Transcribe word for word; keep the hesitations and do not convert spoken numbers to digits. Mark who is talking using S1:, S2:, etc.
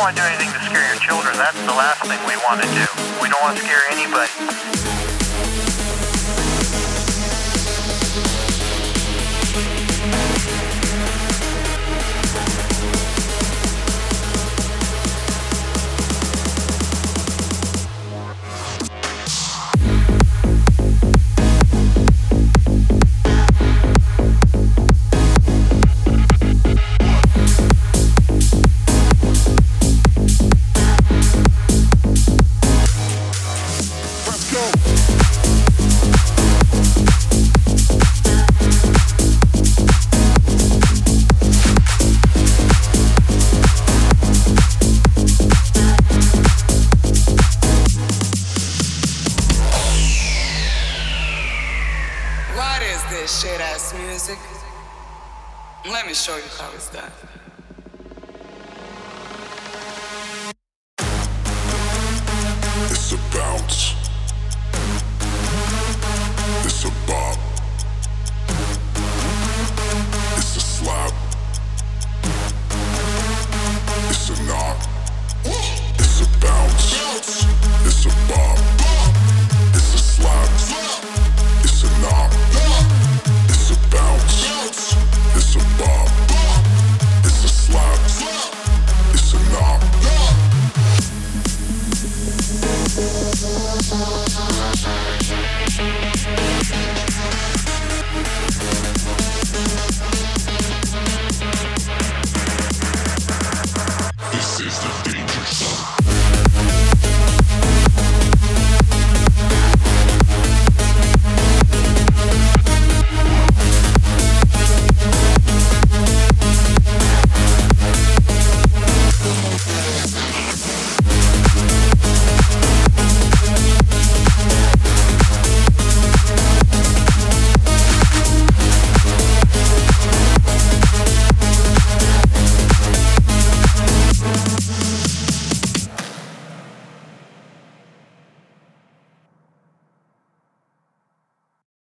S1: want to do anything to scare your children. That's the last thing we want to do. We don't want to scare anybody.
S2: Shit-ass music. Let me show you how it's done.
S3: It's about